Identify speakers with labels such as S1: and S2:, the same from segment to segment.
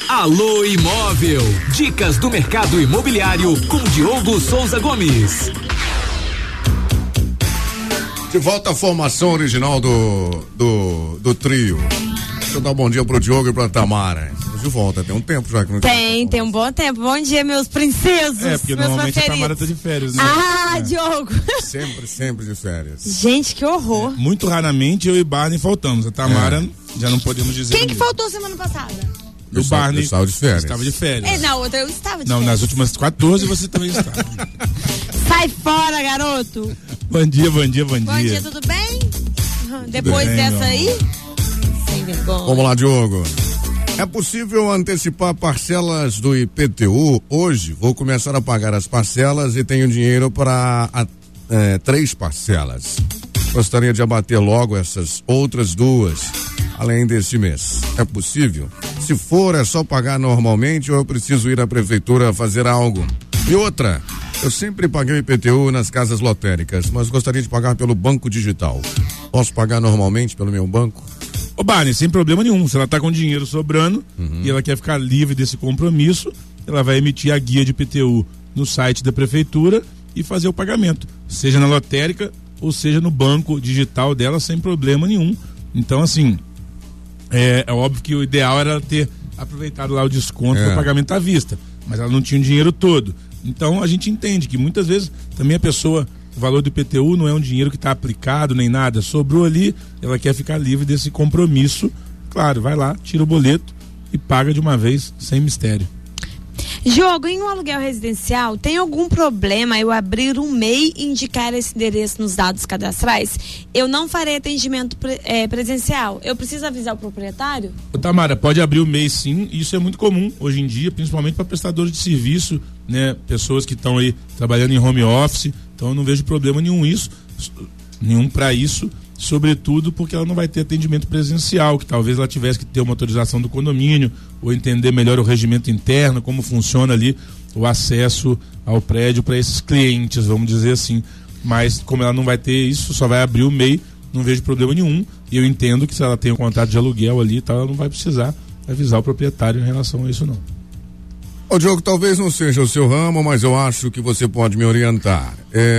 S1: Alô Imóvel, dicas do mercado imobiliário com Diogo Souza Gomes.
S2: De volta à formação original do trio. Deixa eu dar um bom dia pro Diogo e pra Tamara. Estamos de volta, tem um tempo já que não
S3: tem um bom tempo. Bom dia, meus princesos.
S4: Porque
S3: meus
S4: normalmente
S3: preferidos.
S4: a Tamara tá de férias, né?
S3: Diogo.
S2: Sempre de férias.
S3: Gente, que horror.
S4: Muito raramente eu e Barney faltamos. A Tamara já não podemos dizer.
S3: Quem que faltou semana passada?
S4: O Barney
S2: estava de férias.
S4: Estava de férias.
S3: Na outra eu estava de
S4: férias. Não, nas últimas 14 você também estava.
S3: Sai fora, garoto.
S4: Bom dia.
S3: Bom dia, tudo bem? Depois
S4: bem,
S3: dessa aí? Sem vergonha.
S2: Vamos lá, Diogo. É possível antecipar parcelas do IPTU? Hoje vou começar a pagar as parcelas e tenho dinheiro para 3 parcelas. Gostaria de abater logo essas outras 2, além desse mês. É possível? Se for, é só pagar normalmente ou eu preciso ir à prefeitura fazer algo? E outra, eu sempre paguei o IPTU nas casas lotéricas, mas gostaria de pagar pelo banco digital. Posso pagar normalmente pelo meu banco?
S4: Ô Barney, sem problema nenhum. Se ela tá com dinheiro sobrando e ela quer ficar livre desse compromisso, ela vai emitir a guia de IPTU no site da prefeitura e fazer o pagamento, seja na lotérica ou seja no banco digital dela, sem problema nenhum. Então, assim, é óbvio que o ideal era ter aproveitado lá o desconto para pagamento à vista, mas ela não tinha o dinheiro todo. Então a gente entende que muitas vezes também a pessoa, o valor do IPTU não é um dinheiro que está aplicado nem nada, sobrou ali, ela quer ficar livre desse compromisso. Claro, vai lá, tira o boleto e paga de uma vez, sem mistério.
S3: Diogo, em um aluguel residencial, tem algum problema eu abrir um MEI e indicar esse endereço nos dados cadastrais? Eu não farei atendimento presencial. Eu preciso avisar o proprietário?
S4: Tamara, pode abrir o MEI sim, isso é muito comum hoje em dia, principalmente para prestadores de serviço, né? Pessoas que estão aí trabalhando em home office, então eu não vejo problema nenhum para isso, sobretudo porque ela não vai ter atendimento presencial, que talvez ela tivesse que ter uma autorização do condomínio ou entender melhor o regimento interno, como funciona ali o acesso ao prédio para esses clientes, vamos dizer assim. Mas como ela não vai ter isso, só vai abrir o MEI, não vejo problema nenhum. E eu entendo que se ela tem um contrato de aluguel ali e tal, ela não vai precisar avisar o proprietário em relação a isso, não.
S2: Ô Diogo, talvez não seja o seu ramo, mas eu acho que você pode me orientar.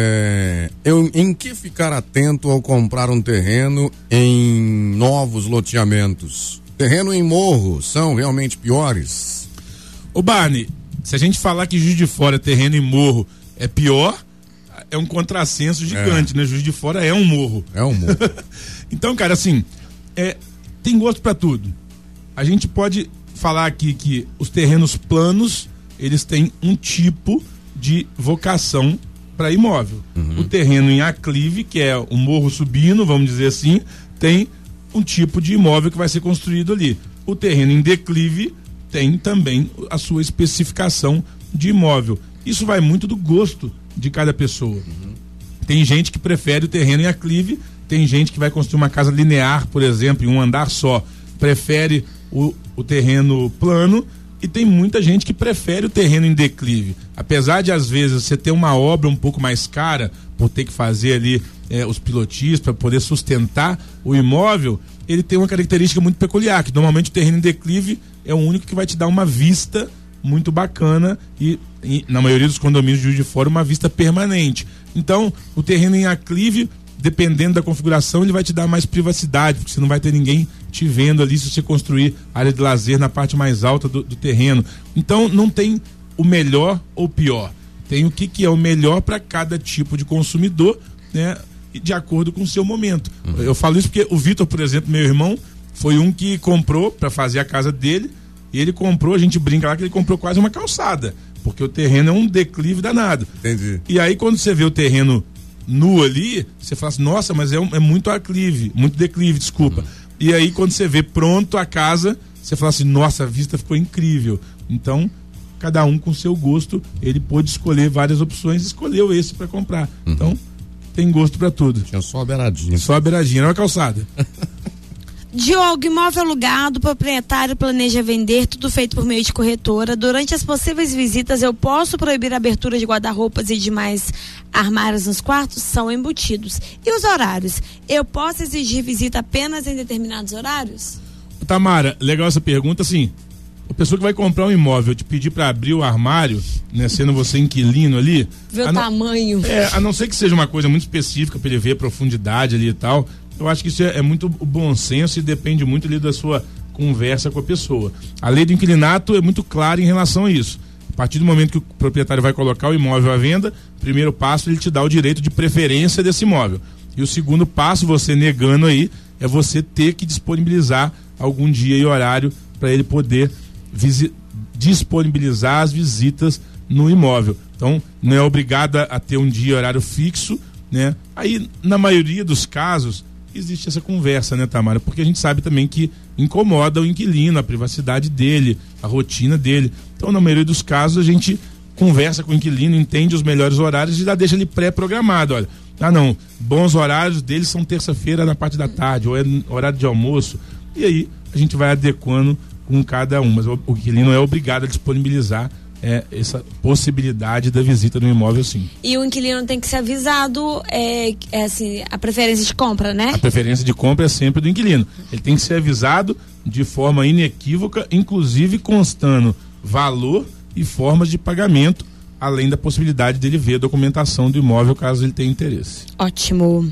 S2: Em que ficar atento ao comprar um terreno em novos loteamentos? Terreno em morro são realmente piores?
S4: Ô Barney, se a gente falar que Juiz de Fora, terreno em morro é pior, é um contrassenso gigante, né? Juiz de Fora é um morro.
S2: É um morro.
S4: Então, cara, assim, tem gosto pra tudo. A gente pode falar aqui que os terrenos planos, eles têm um tipo de vocação para imóvel. O terreno em aclive, que é um morro subindo, vamos dizer assim, tem um tipo de imóvel que vai ser construído ali. O terreno em declive tem também a sua especificação de imóvel. Isso vai muito do gosto de cada pessoa. Tem gente que prefere o terreno em aclive, tem gente que vai construir uma casa linear, por exemplo, em um andar só, prefere o terreno plano, e tem muita gente que prefere o terreno em declive. Apesar de às vezes você ter uma obra um pouco mais cara, por ter que fazer ali os pilotis para poder sustentar o imóvel, ele tem uma característica muito peculiar, que normalmente o terreno em declive é o único que vai te dar uma vista muito bacana e na maioria dos condomínios de Juiz de Fora, uma vista permanente. Então, o terreno em aclive, dependendo da configuração, ele vai te dar mais privacidade, porque você não vai ter ninguém te vendo ali se você construir área de lazer na parte mais alta do terreno. Então, não tem o melhor ou pior. Tem o que é o melhor para cada tipo de consumidor, né? De acordo com o seu momento. Eu falo isso porque o Vitor, por exemplo, meu irmão, foi um que comprou para fazer a casa dele, e ele comprou, a gente brinca lá que ele comprou quase uma calçada, porque o terreno é um declive danado.
S2: Entendi.
S4: E aí quando você vê o terreno nu ali, você fala assim, nossa, mas é muito aclive, muito declive, desculpa. E aí quando você vê pronto a casa, você fala assim, nossa, a vista ficou incrível. Então, cada um com seu gosto, ele pôde escolher várias opções e escolheu esse para comprar. Então, tem gosto para tudo.
S2: Tinha só a beiradinha.
S4: Só a beiradinha, não a calçada.
S3: Diogo, imóvel alugado, proprietário planeja vender, tudo feito por meio de corretora. Durante as possíveis visitas, eu posso proibir a abertura de guarda-roupas e demais armários nos quartos? São embutidos. E os horários? Eu posso exigir visita apenas em determinados horários?
S4: Tamara, legal essa pergunta, assim, a pessoa que vai comprar um imóvel te pedir para abrir o armário, né, sendo você inquilino ali,
S3: ver o tamanho.
S4: A não ser que seja uma coisa muito específica para ele ver a profundidade ali e tal, eu acho que isso é muito bom senso e depende muito ali da sua conversa com a pessoa. A lei do inquilinato é muito clara em relação a isso. A partir do momento que o proprietário vai colocar o imóvel à venda, primeiro passo ele te dá o direito de preferência desse imóvel. E o segundo passo, você negando aí, é você ter que disponibilizar algum dia e horário para ele poder disponibilizar as visitas no imóvel. Então, não é obrigada a ter um dia e horário fixo, né? Aí, na maioria dos casos, existe essa conversa, né, Tamara? Porque a gente sabe também que incomoda o inquilino, a privacidade dele, a rotina dele. Então, na maioria dos casos, a gente conversa com o inquilino, entende os melhores horários e já deixa ele pré-programado. Olha, não, bons horários deles são terça-feira na parte da tarde, ou é horário de almoço. E aí, a gente vai adequando com cada um, mas o inquilino é obrigado a disponibilizar essa possibilidade da visita no imóvel, sim.
S3: E o inquilino tem que ser avisado, assim, a preferência de compra, né?
S4: A preferência de compra é sempre do inquilino. Ele tem que ser avisado de forma inequívoca, inclusive constando valor e formas de pagamento, além da possibilidade dele ver a documentação do imóvel, caso ele tenha interesse.
S3: Ótimo.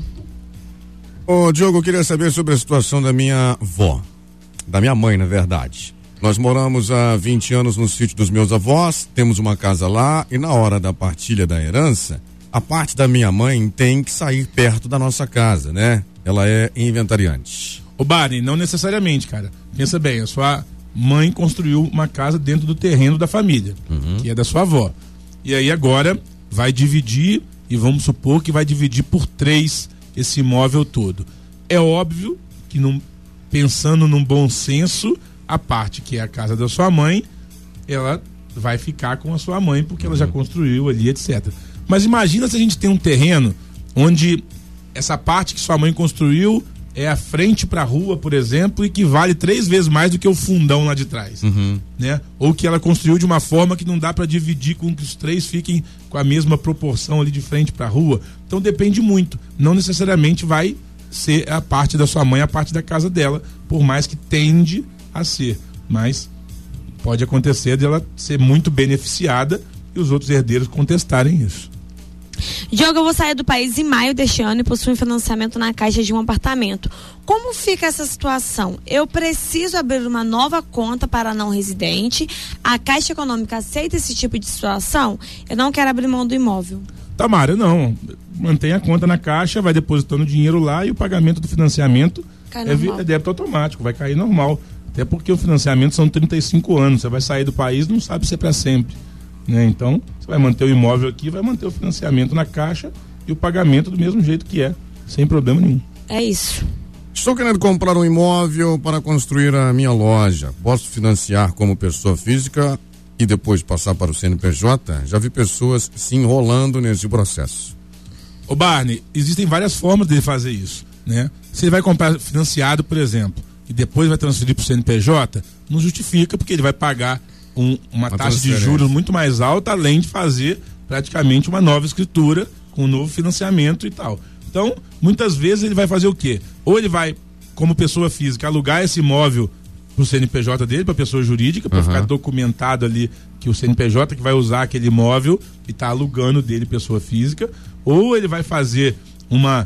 S2: Ô, Diogo, eu queria saber sobre a situação da minha avó. Da minha mãe, na verdade. Nós moramos há 20 anos no sítio dos meus avós, temos uma casa lá e na hora da partilha da herança, a parte da minha mãe tem que sair perto da nossa casa, né? Ela é inventariante.
S4: Ô, Barney, não necessariamente, cara. Pensa bem, a sua mãe construiu uma casa dentro do terreno da família, que é da sua avó. E aí agora vai dividir, e vamos supor que vai dividir por 3 esse imóvel todo. É óbvio que pensando num bom senso, a parte que é a casa da sua mãe, ela vai ficar com a sua mãe, porque ela já construiu ali, etc. Mas imagina se a gente tem um terreno onde essa parte que sua mãe construiu é a frente para a rua, por exemplo, e que vale 3 vezes mais do que o fundão lá de trás, né? Ou que ela construiu de uma forma que não dá para dividir com que os 3 fiquem com a mesma proporção ali de frente para a rua. Então depende muito, não necessariamente vai ser a parte da sua mãe, a parte da casa dela, por mais que tende a ser, mas pode acontecer dela ser muito beneficiada e os outros herdeiros contestarem isso.
S3: Diogo, eu vou sair do país em maio deste ano e possuo um financiamento na Caixa de um apartamento. Como fica essa situação? Eu preciso abrir uma nova conta para não residente? A Caixa Econômica aceita esse tipo de situação? Eu não quero abrir mão do imóvel.
S4: Tamara, não. Mantém a conta na Caixa, vai depositando dinheiro lá e o pagamento do financiamento é débito automático, vai cair normal. Até porque o financiamento são 35 anos. Você vai sair do país, não sabe se é para sempre, né? Então, você vai manter o imóvel aqui, vai manter o financiamento na Caixa e o pagamento do mesmo jeito que é, sem problema nenhum.
S3: É isso.
S2: Estou querendo comprar um imóvel para construir a minha loja. Posso financiar como pessoa física e depois passar para o CNPJ? Já vi pessoas se enrolando nesse processo.
S4: Ô Barney, existem várias formas de fazer isso, né? Se ele vai comprar financiado, por exemplo, e depois vai transferir para o CNPJ, não justifica, porque ele vai pagar uma taxa de juros muito mais alta, além de fazer praticamente uma nova escritura com um novo financiamento e tal. Então, muitas vezes ele vai fazer o quê? Ou ele vai, como pessoa física, alugar esse imóvel pro CNPJ dele, pra pessoa jurídica, para ficar documentado ali que o CNPJ que vai usar aquele imóvel e tá alugando dele pessoa física, ou ele vai fazer uma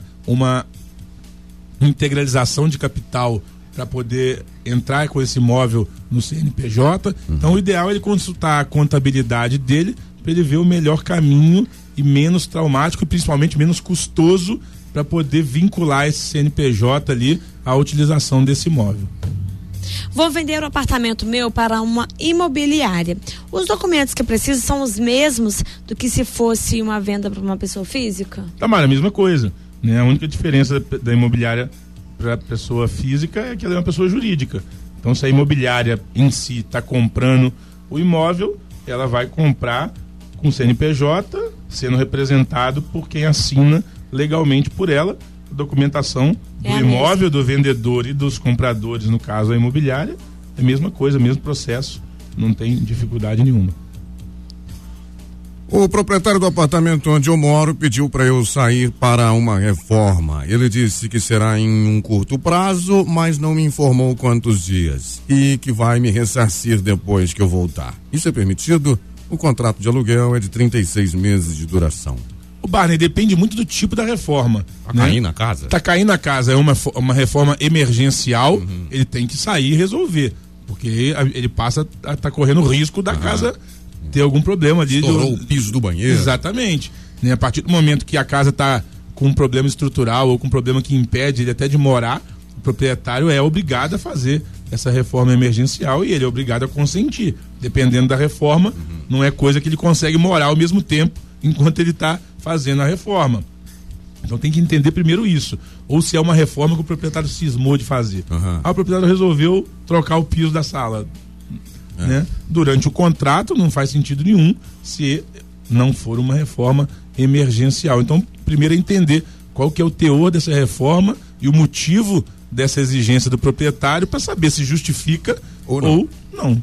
S4: integralização de capital para poder entrar com esse imóvel no CNPJ. Então o ideal é ele consultar a contabilidade dele para ele ver o melhor caminho e menos traumático e principalmente menos custoso para poder vincular esse CNPJ ali à utilização desse imóvel.
S3: Vou vender um apartamento meu para uma imobiliária. Os documentos que eu preciso são os mesmos do que se fosse uma venda para uma pessoa física?
S4: Tamara, a mesma coisa, né? A única diferença da imobiliária para a pessoa física é que ela é uma pessoa jurídica. Então, se a imobiliária em si está comprando o imóvel, ela vai comprar com CNPJ, sendo representado por quem assina legalmente por ela. A documentação do imóvel, do vendedor e dos compradores, no caso a imobiliária, é a mesma coisa, mesmo processo, não tem dificuldade nenhuma.
S2: O proprietário do apartamento onde eu moro pediu para eu sair para uma reforma. Ele disse que será em um curto prazo, mas não me informou quantos dias e que vai me ressarcir depois que eu voltar. Isso é permitido? O contrato de aluguel é de 36 meses de duração.
S4: O Barney, depende muito do tipo da reforma.
S2: Tá caindo a casa?
S4: Tá caindo a casa, é uma reforma emergencial, ele tem que sair e resolver, porque ele passa a tá correndo o risco da casa ter algum problema ali.
S2: Estourou o piso do banheiro.
S4: Exatamente. A partir do momento que a casa está com um problema estrutural ou com um problema que impede ele até de morar, o proprietário é obrigado a fazer essa reforma emergencial e ele é obrigado a consentir. Dependendo da reforma, não é coisa que ele consegue morar ao mesmo tempo enquanto ele está fazendo a reforma. Então tem que entender primeiro isso. Ou se é uma reforma que o proprietário cismou de fazer. O proprietário resolveu trocar o piso da sala. Né? Durante o contrato não faz sentido nenhum se não for uma reforma emergencial. Então, primeiro é entender qual que é o teor dessa reforma e o motivo dessa exigência do proprietário para saber se justifica ou não.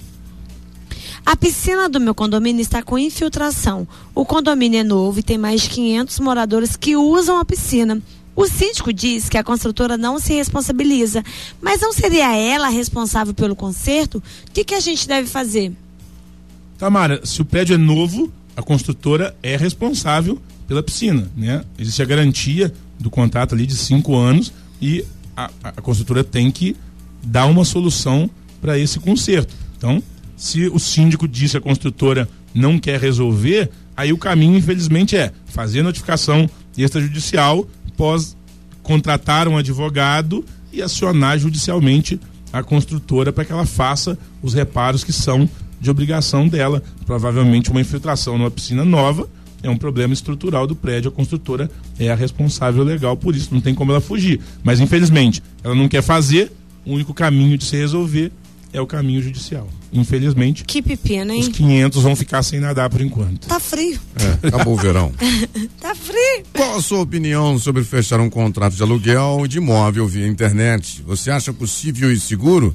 S3: A piscina do meu condomínio está com infiltração. O condomínio é novo e tem mais de 500 moradores que usam a piscina. O síndico diz que a construtora não se responsabiliza, mas não seria ela responsável pelo conserto? O que a gente deve fazer?
S4: Tamara, se o prédio é novo, a construtora é responsável pela piscina, né? Existe a garantia do contrato ali de 5 anos e a construtora tem que dar uma solução para esse conserto. Então, se o síndico disse que a construtora não quer resolver, aí o caminho, infelizmente, é fazer notificação extrajudicial, contratar um advogado e acionar judicialmente a construtora para que ela faça os reparos que são de obrigação dela. Provavelmente uma infiltração numa piscina nova é um problema estrutural do prédio, a construtora é a responsável legal por isso, não tem como ela fugir. Mas infelizmente ela não quer fazer, o único caminho de se resolver é o caminho judicial. Infelizmente,
S3: que pepino, hein?
S4: Os 500 vão ficar sem nadar por enquanto.
S3: Tá frio.
S2: Acabou o verão.
S3: Tá frio.
S2: Qual a sua opinião sobre fechar um contrato de aluguel de imóvel via internet? Você acha possível e seguro?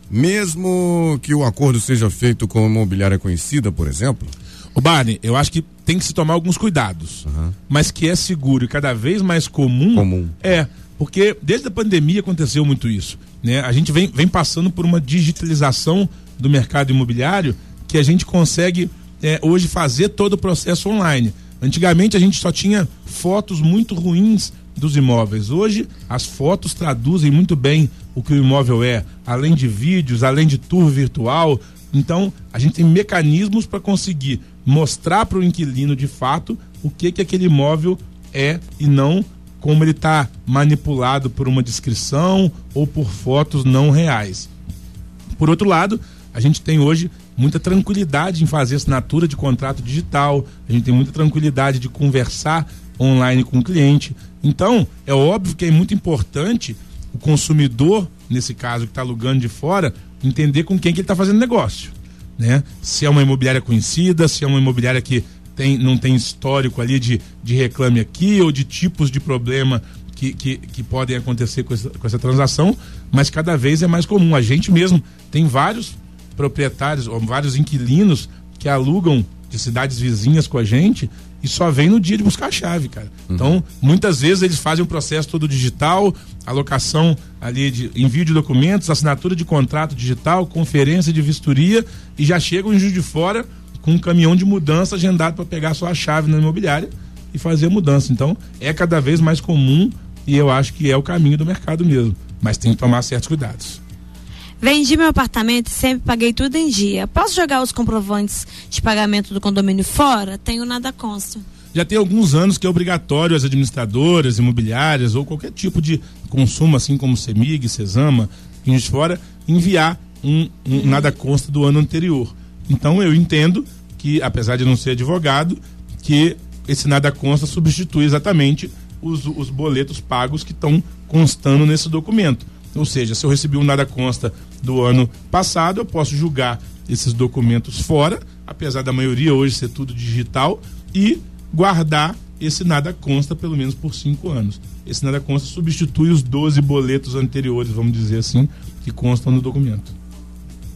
S2: Mesmo que o acordo seja feito com uma imobiliária conhecida, por exemplo?
S4: O Barney, eu acho que tem que se tomar alguns cuidados, mas que é seguro e cada vez mais comum. Porque desde a pandemia aconteceu muito isso, né? A gente vem passando por uma digitalização do mercado imobiliário que a gente consegue hoje fazer todo o processo online. Antigamente a gente só tinha fotos muito ruins dos imóveis. Hoje as fotos traduzem muito bem o que o imóvel é, além de vídeos, além de tour virtual. Então a gente tem mecanismos para conseguir mostrar para o inquilino de fato o que aquele imóvel é e não como ele está manipulado por uma descrição ou por fotos não reais. Por outro lado, a gente tem hoje muita tranquilidade em fazer assinatura de contrato digital, a gente tem muita tranquilidade de conversar online com o cliente. Então, é óbvio que é muito importante o consumidor, nesse caso que está alugando de fora, entender com quem que ele está fazendo negócio, né? Se é uma imobiliária conhecida, se é uma imobiliária que não tem histórico ali de reclame aqui ou de tipos de problema que podem acontecer com essa transação, mas cada vez é mais comum. A gente mesmo tem vários proprietários ou vários inquilinos que alugam de cidades vizinhas com a gente e só vem no dia de buscar a chave, cara. Então, muitas vezes eles fazem o processo todo digital, alocação ali de envio de documentos, assinatura de contrato digital, conferência de vistoria e já chegam em Juiz de Fora com um caminhão de mudança agendado para pegar só a chave na imobiliária e fazer a mudança. Então, é cada vez mais comum e eu acho que é o caminho do mercado mesmo. Mas tem que tomar certos cuidados.
S3: Vendi meu apartamento e sempre paguei tudo em dia. Posso jogar os comprovantes de pagamento do condomínio fora? Tenho nada consta.
S4: Já tem alguns anos que é obrigatório as administradoras, imobiliárias ou qualquer tipo de consumo, assim como CEMIG, CESAMA, Juiz de Fora, enviar um nada consta do ano anterior. Então eu entendo que, apesar de não ser advogado, que esse nada consta substitui exatamente os boletos pagos que estão constando nesse documento. Ou seja, se eu recebi um nada consta do ano passado, eu posso julgar esses documentos fora, apesar da maioria hoje ser tudo digital, e guardar esse nada consta pelo menos por 5 anos. Esse nada consta substitui os 12 boletos anteriores, vamos dizer assim, que constam no documento.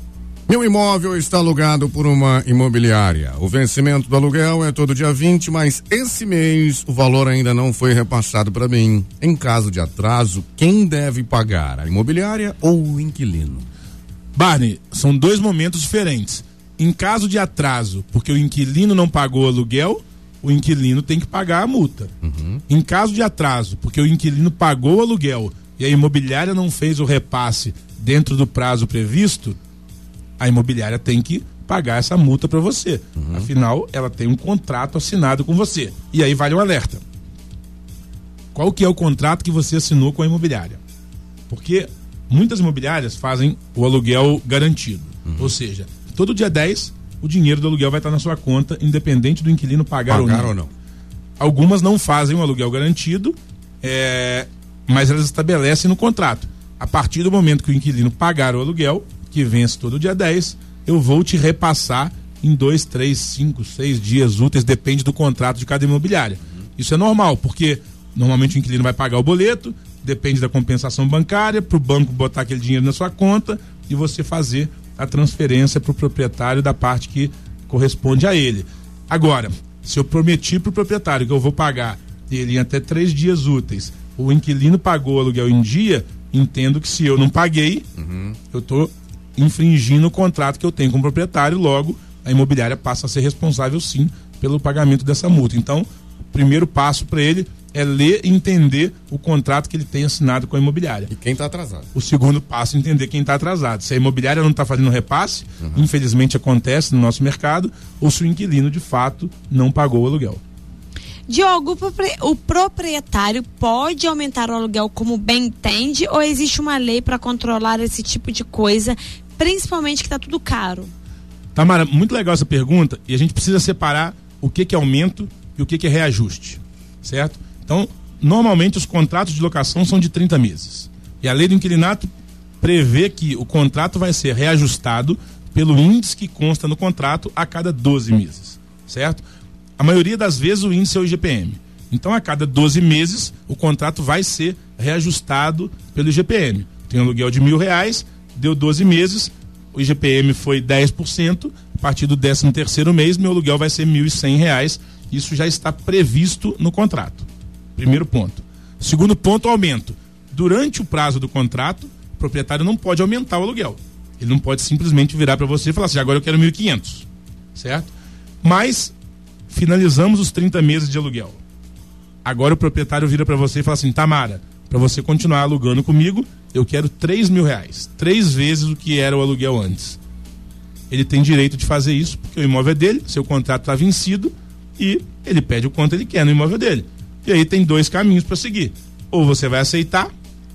S2: Meu imóvel está alugado por uma imobiliária. O vencimento do aluguel é todo dia 20, mas esse mês o valor ainda não foi repassado para mim. Em caso de atraso, quem deve pagar? A imobiliária ou o inquilino?
S4: Barney, são dois momentos diferentes. Em caso de atraso, porque o inquilino não pagou o aluguel, o inquilino tem que pagar a multa. Em caso de atraso, porque o inquilino pagou o aluguel e a imobiliária não fez o repasse dentro do prazo previsto, a imobiliária tem que pagar essa multa para você. Afinal, ela tem um contrato assinado com você. E aí vale um alerta. Qual que é o contrato que você assinou com a imobiliária? Porque muitas imobiliárias fazem o aluguel garantido. Ou seja, todo dia 10, o dinheiro do aluguel vai estar na sua conta, independente do inquilino pagar ou não. Algumas não fazem o aluguel garantido, mas elas estabelecem no contrato. A partir do momento que o inquilino pagar o aluguel, que vence todo dia 10, eu vou te repassar em 2, 3, 5, 6 dias úteis, depende do contrato de cada imobiliária. Isso é normal, porque normalmente o inquilino vai pagar o boleto, depende da compensação bancária, para o banco botar aquele dinheiro na sua conta e você fazer a transferência para o proprietário da parte que corresponde a ele. Agora, se eu prometi para o proprietário que eu vou pagar ele em até 3 dias úteis, o inquilino pagou o aluguel em dia, entendo que se eu não paguei, eu estou infringindo o contrato que eu tenho com o proprietário, logo a imobiliária passa a ser responsável sim pelo pagamento dessa multa. Então, o primeiro passo para ele é ler e entender o contrato que ele tem assinado com a imobiliária.
S2: E quem está atrasado.
S4: O segundo passo é entender quem está atrasado. Se a imobiliária não está fazendo repasse, infelizmente acontece no nosso mercado, ou se o inquilino de fato não pagou o aluguel.
S3: Diogo, o proprietário pode aumentar o aluguel como bem entende ou existe uma lei para controlar esse tipo de coisa, principalmente que está tudo caro?
S4: Tamara, muito legal essa pergunta e a gente precisa separar o que é aumento e o que é reajuste, certo? Então, normalmente os contratos de locação são de 30 meses e a lei do inquilinato prevê que o contrato vai ser reajustado pelo índice que consta no contrato a cada 12 meses, certo? A maioria das vezes o índice é o IGPM. Então, a cada 12 meses, o contrato vai ser reajustado pelo IGPM. Tem um aluguel de R$1.000, deu 12 meses, o IGPM foi 10%, a partir do 13º mês, meu aluguel vai ser R$1.100. Isso já está previsto no contrato. Primeiro ponto. Segundo ponto, aumento. Durante o prazo do contrato, o proprietário não pode aumentar o aluguel. Ele não pode simplesmente virar para você e falar assim, agora eu quero 1.500, certo? Mas finalizamos os 30 meses de aluguel. Agora o proprietário vira para você e fala assim, Tamara, para você continuar alugando comigo, eu quero R$3.000, 3 vezes o que era o aluguel antes. Ele tem direito de fazer isso, porque o imóvel é dele, seu contrato está vencido e ele pede o quanto ele quer no imóvel dele. E aí tem 2 caminhos para seguir. Ou você vai aceitar,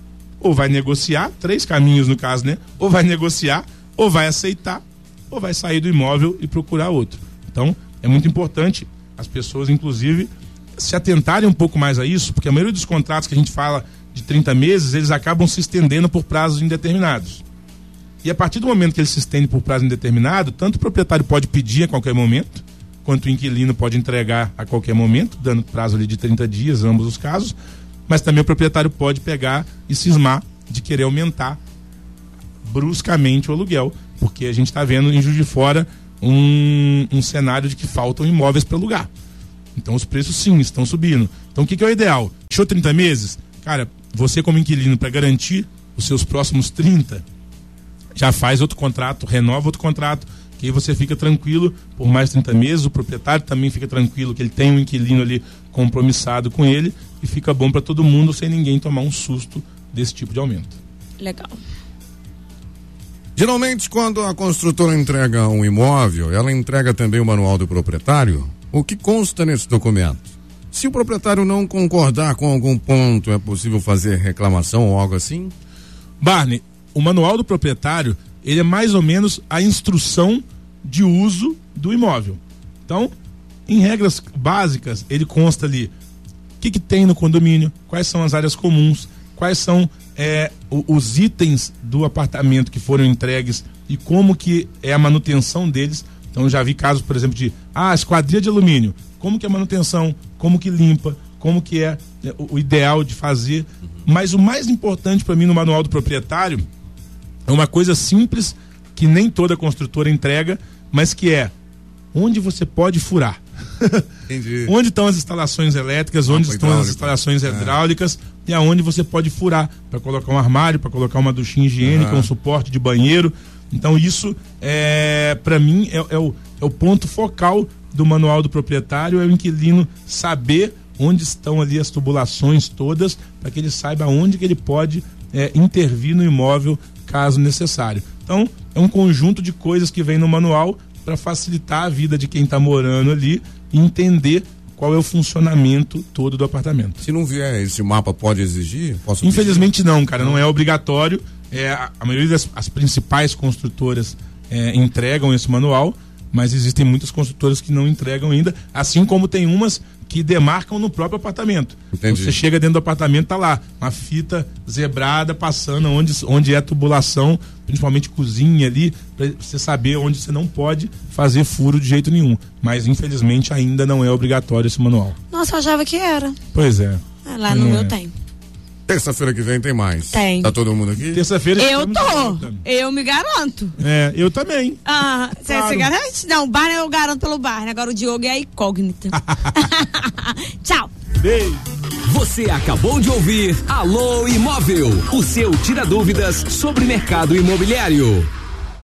S4: ou vai negociar, 3 caminhos no caso, né? Ou vai negociar, ou vai aceitar, ou vai sair do imóvel e procurar outro. Então, é muito importante as pessoas, inclusive, se atentarem um pouco mais a isso, porque a maioria dos contratos que a gente fala de 30 meses, eles acabam se estendendo por prazos indeterminados. E a partir do momento que ele se estende por prazo indeterminado, tanto o proprietário pode pedir a qualquer momento, quanto o inquilino pode entregar a qualquer momento, dando prazo ali de 30 dias, ambos os casos, mas também o proprietário pode pegar e cismar de querer aumentar bruscamente o aluguel, porque a gente está vendo em Juiz de Fora um cenário de que faltam imóveis para alugar. Então os preços sim estão subindo. Então o que é o ideal? Fechou 30 meses? Cara, você como inquilino, para garantir os seus próximos 30, já faz outro contrato, renova outro contrato, que aí você fica tranquilo por mais 30 meses, o proprietário também fica tranquilo que ele tem um inquilino ali compromissado com ele e fica bom para todo mundo sem ninguém tomar um susto desse tipo de aumento.
S3: Legal.
S2: Geralmente, quando a construtora entrega um imóvel, ela entrega também o manual do proprietário. O que consta nesse documento? Se o proprietário não concordar com algum ponto, é possível fazer reclamação ou algo assim?
S4: Barney, o manual do proprietário, ele é mais ou menos a instrução de uso do imóvel. Então, em regras básicas, ele consta ali o que tem no condomínio, quais são as áreas comuns, quais são os itens do apartamento que foram entregues e como que é a manutenção deles. Então, eu já vi casos, por exemplo, de esquadria de alumínio, como que é a manutenção, como que limpa, como que é o ideal de fazer. Mas o mais importante para mim no manual do proprietário é uma coisa simples que nem toda construtora entrega, mas que é onde você pode furar.
S2: Entendi.
S4: Onde estão as instalações elétricas, onde estão as instalações hidráulicas e aonde você pode furar para colocar um armário, para colocar uma duchinha higiênica, um suporte de banheiro. Então isso para mim é o ponto focal do manual do proprietário, é o inquilino saber onde estão ali as tubulações todas, para que ele saiba onde que ele pode intervir no imóvel caso necessário. Então é um conjunto de coisas que vem no manual para facilitar a vida de quem está morando ali e entender qual é o funcionamento todo do apartamento.
S2: Se não vier esse mapa, pode exigir?
S4: Infelizmente não, cara, não é obrigatório. A maioria das principais construtoras entregam esse manual, mas existem muitas construtoras que não entregam ainda, assim como tem umas que demarcam no próprio apartamento.
S2: Entendi.
S4: Você chega dentro do apartamento, tá lá uma fita zebrada passando onde é a tubulação, principalmente cozinha ali, para você saber onde você não pode fazer furo de jeito nenhum. Mas infelizmente ainda não é obrigatório esse manual.
S3: Nossa, eu achava que era.
S4: Pois é.
S3: Lá no meu tem.
S2: Terça-feira que vem tem mais.
S3: Tem.
S2: Tá todo mundo aqui?
S4: Terça-feira
S3: eu tô. Eu me garanto.
S4: Eu também.
S3: Você claro. garante? Não, o Barney eu garanto pelo Barney. Agora o Diogo é a incógnita. Tchau.
S4: Beijo.
S1: Você acabou de ouvir Alô Imóvel, o seu tira dúvidas sobre mercado imobiliário.